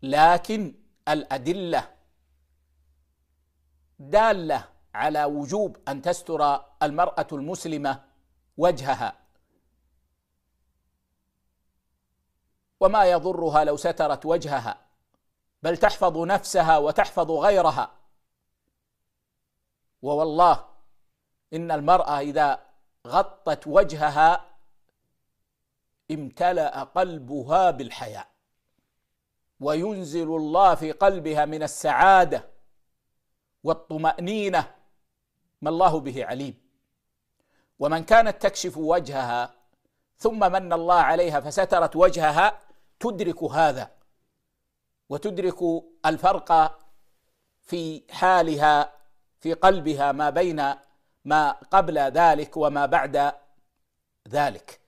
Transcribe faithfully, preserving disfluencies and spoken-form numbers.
لكن الأدلة دالة على وجوب أن تستر المرأة المسلمة وجهها، وما يضرها لو سترت وجهها، بل تحفظ نفسها وتحفظ غيرها. ووالله إن المرأة إذا غطت وجهها امتلأ قلبها بالحياء، وينزل الله في قلبها من السعادة والطمأنينة ما الله به عليم. ومن كانت تكشف وجهها ثم من الله عليها فسترت وجهها تدرك هذا، وتدرك الفرق في حالها في قلبها ما بين ما قبل ذلك وما بعد ذلك.